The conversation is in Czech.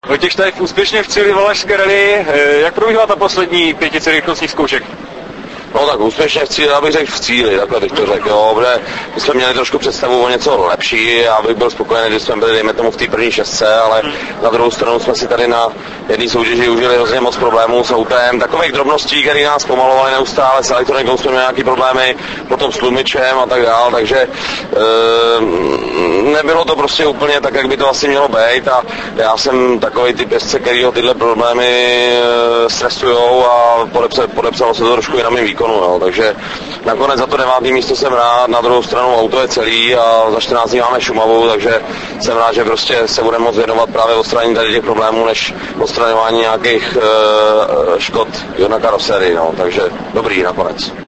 Vojtěch Štajf úspěšně v cíli Valašské rally. Jak probíhá ta poslední pětice rychlostních zkoušek? No tak úspěšně v cíli, abych řekl v cíli, takhle bych to řekl, jo, protože my jsme měli trošku představu o něco lepší, já bych byl spokojený, když jsme byli, dejme tomu, v té první šestce, ale na druhou stranu jsme si tady na jedné soutěži užili hrozně moc problémů s autem, takových drobností, které nás pomalovaly neustále, s elektronikou jsme měli nějaké problémy, potom s tlumičem a tak dál, takže nebylo to prostě úplně tak, jak by to asi mělo být a já jsem takový typ jezdce, kterýho tyhle problémy stresujou a podepsalo se to trošku i na mým výkonu, jo. Takže nakonec za to 9. místo jsem rád, na druhou stranu auto je celý a za 14 dní máme Šumavu, takže jsem rád, že prostě se budeme moct věnovat právě odstranění tady těch problémů, než odstraňování nějakých škod na karoserii, no. Takže dobrý nakonec.